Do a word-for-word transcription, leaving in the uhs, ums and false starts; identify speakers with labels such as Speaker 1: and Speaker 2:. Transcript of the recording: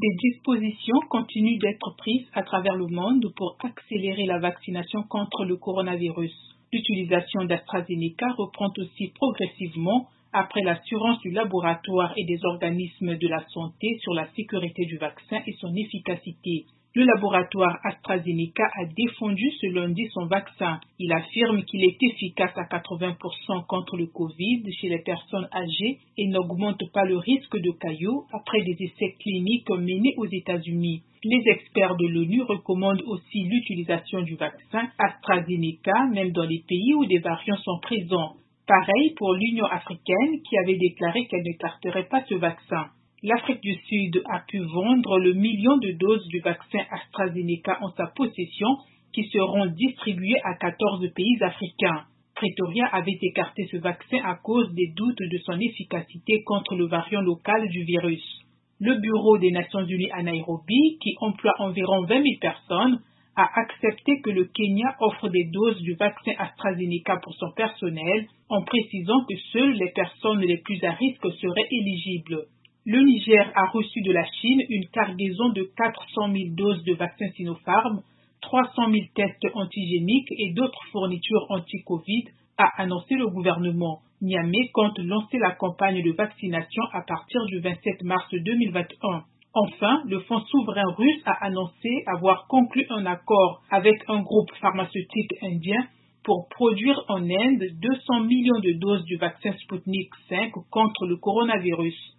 Speaker 1: Des dispositions continuent d'être prises à travers le monde pour accélérer la vaccination contre le coronavirus. L'utilisation d'AstraZeneca reprend aussi progressivement après l'assurance du laboratoire et des organismes de la santé sur la sécurité du vaccin et son efficacité. Le laboratoire AstraZeneca a défendu ce lundi son vaccin. Il affirme qu'il est efficace à quatre-vingts pour cent contre le Covid chez les personnes âgées et n'augmente pas le risque de caillots après des essais cliniques menés aux États-Unis. Les experts de l'ONU recommandent aussi l'utilisation du vaccin AstraZeneca, même dans les pays où des variants sont présents. Pareil pour l'Union africaine qui avait déclaré qu'elle ne carterait pas ce vaccin. L'Afrique du Sud a pu vendre le million de doses du vaccin AstraZeneca en sa possession qui seront distribuées à quatorze pays africains. Pretoria avait écarté ce vaccin à cause des doutes de son efficacité contre le variant local du virus. Le Bureau des Nations Unies à Nairobi, qui emploie environ vingt mille personnes, a accepté que le Kenya offre des doses du vaccin AstraZeneca pour son personnel, en précisant que seules les personnes les plus à risque seraient éligibles. Le Niger a reçu de la Chine une cargaison de quatre cent mille doses de vaccin Sinopharm, trois cent mille tests antigéniques et d'autres fournitures anti-Covid, a annoncé le gouvernement. Niamey compte lancer la campagne de vaccination à partir du vingt-sept mars deux mille vingt et un. Enfin, le Fonds souverain russe a annoncé avoir conclu un accord avec un groupe pharmaceutique indien pour produire en Inde deux cents millions de doses du vaccin Sputnik cinq contre le coronavirus.